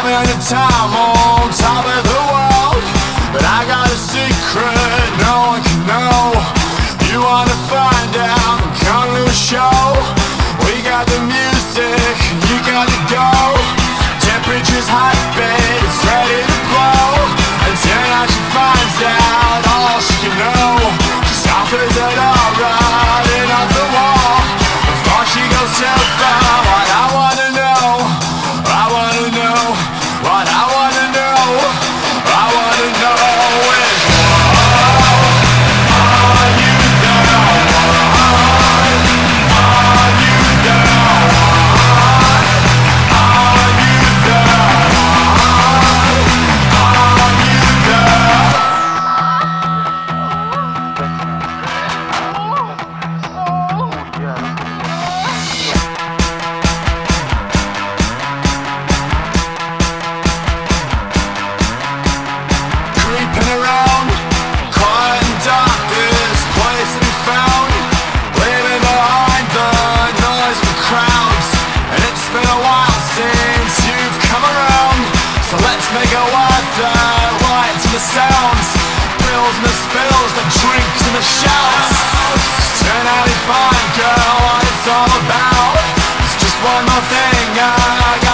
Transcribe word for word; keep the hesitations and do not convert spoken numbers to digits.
having a time on top of the world, but I got a secret no one can know. You wanna find out? Come to a show. We got the music, you got to go. Temperature's hot, babe, it's ready to blow. And tonight she finds out all she can know. She offers it all right off the wall before she goes too far. What I wanna know, I wanna know, what I wanna know, I wanna know is what are you there? Are you there? Are you there? Are you there? Creeping around, quiet and dark, this place to be found. Leaving behind the noise of the crowds. And it's been a while since you've come around. So let's make it worth the lights and the sounds, thrills and the spills, the drinks and the shouts. Turn out and find, girl, what it's all about. It's just one more thing I got